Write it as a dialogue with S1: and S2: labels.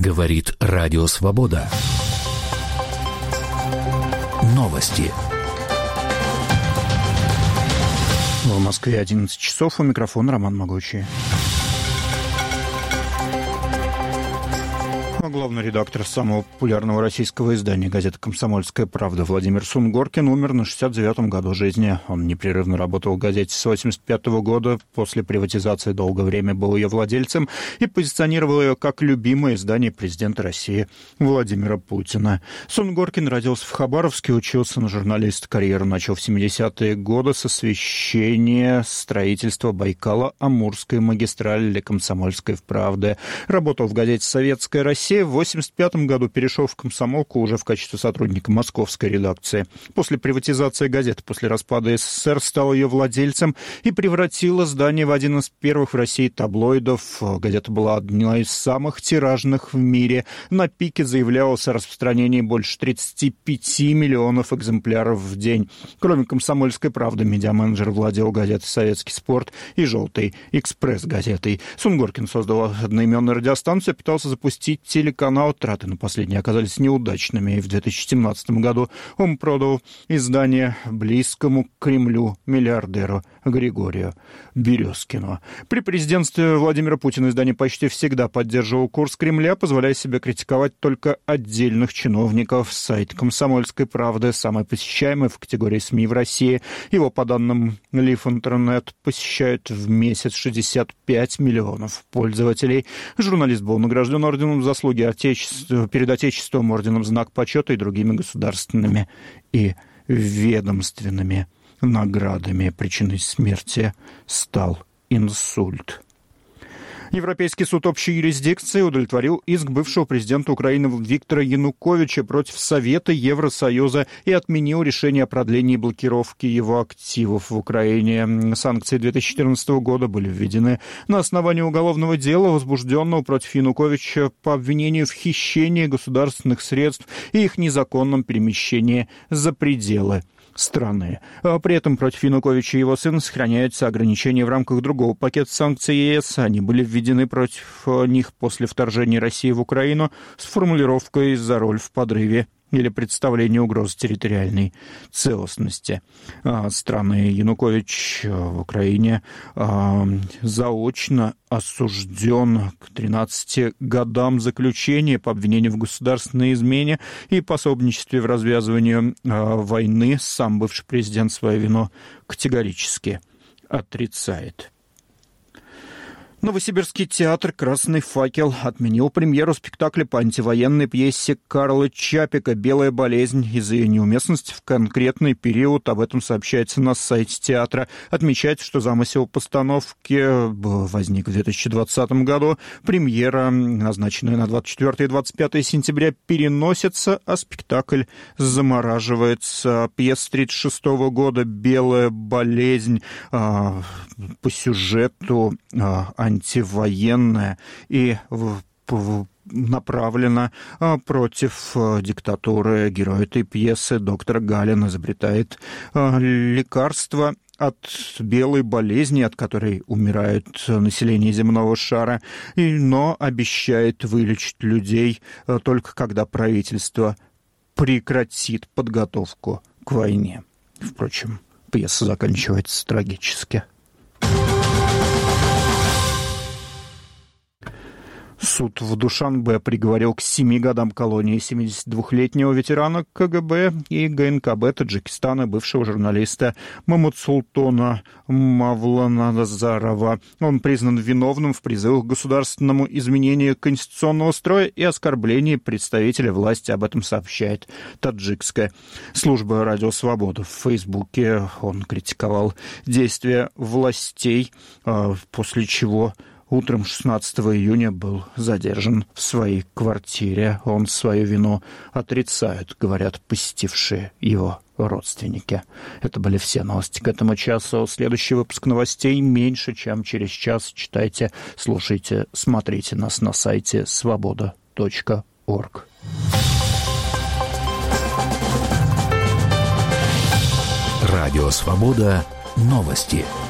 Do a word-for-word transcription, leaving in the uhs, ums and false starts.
S1: Говорит Радио Свобода. Новости.
S2: В Москве одиннадцать часов. У микрофона Роман Могучий. Главный редактор самого популярного российского издания газеты «Комсомольская правда» Владимир Сунгоркин умер на шестьдесят девятом году жизни. Он непрерывно работал в газете с восемьдесят пятого года. После приватизации долгое время был ее владельцем и позиционировал ее как любимое издание президента России Владимира Путина. Сунгоркин родился в Хабаровске, учился на журналиста, карьеру начал в семидесятые годы с освещения строительства Байкало-Амурской магистрали для «Комсомольской правды». Работал в газете «Советская Россия». В восемьдесят пятом году перешел в «Комсомолку» уже в качестве сотрудника московской редакции. После приватизации газеты, после распада СССР, стал ее владельцем и превратил издание в один из первых в России таблоидов. Газета была одна из самых тиражных в мире. На пике заявлялось о распространении больше тридцати пяти миллионов экземпляров в день. Кроме «Комсомольской правды», медиаменеджер владел газетой «Советский спорт» и «Желтой экспресс-газетой». Сунгоркин создал одноименную радиостанцию, пытался запустить телеканал. Траты на последние оказались неудачными, и в две тысячи семнадцатом году он продал издание близкому к Кремлю миллиардеру Григорию Березкину. При президентстве Владимира Путина издание почти всегда поддерживал курс Кремля, позволяя себе критиковать только отдельных чиновников. Сайт «Комсомольской правды» самый посещаемый в категории СМИ в России. Его, по данным Лив Интернет, посещают в месяц шестьдесят пять миллионов пользователей. Журналист был награжден орденом заслуги Отечества, перед Отечеством, орденом Знак почета и другими государственными и ведомственными наградами. Причиной смерти стал инсульт. Европейский суд общей юрисдикции удовлетворил иск бывшего президента Украины Виктора Януковича против Совета Евросоюза и отменил решение о продлении блокировки его активов в Украине. Санкции две тысячи четырнадцатого года были введены на основании уголовного дела, возбужденного против Януковича по обвинению в хищении государственных средств и их незаконном перемещении за пределы страны. При этом против Януковича и его сына сохраняются ограничения в рамках другого пакета санкций ЕС. Они были введены против них после вторжения России в Украину с формулировкой «за роль в подрыве» или представление угрозы территориальной целостности страны. Янукович в Украине заочно осужден к тринадцати годам заключения по обвинению в государственной измене и пособничестве в развязывании войны. Сам бывший президент свою вину категорически отрицает. Новосибирский театр «Красный факел» отменил премьеру спектакля по антивоенной пьесе Карла Чапика «Белая болезнь» из-за ее неуместности в конкретный период. Об этом сообщается на сайте театра. Отмечается, что замысел постановки возник в две тысячи двадцатом году. Премьера, назначенная на двадцать четвёртое и двадцать пятое сентября, переносится, а спектакль замораживается. Пьеса тридцать шестого года «Белая болезнь» по сюжету антивоенная и направлена против диктатуры. Герой этой пьесы, доктор Галин, изобретает лекарство от белой болезни, от которой умирает население земного шара, но обещает вылечить людей только когда правительство прекратит подготовку к войне. Впрочем, пьеса заканчивается трагически. Суд в Душанбе приговорил к семи годам колонии семидесятидвухлетнего ветерана КГБ и ГНКБ Таджикистана, бывшего журналиста Мамутсултона Мавланазарова. Он признан виновным в призывах к государственному изменению конституционного строя и оскорблении представителя власти. Об этом сообщает таджикская служба «Радио Свобода». В Фейсбуке он критиковал действия властей, после чего утром шестнадцатого июня был задержан в своей квартире. Он свою вину отрицает, говорят посетившие его родственники. Это были все новости к этому часу. Следующий выпуск новостей меньше, чем через час. Читайте, слушайте, смотрите нас на сайте свобода точка орг.
S1: Радио «Свобода». Новости.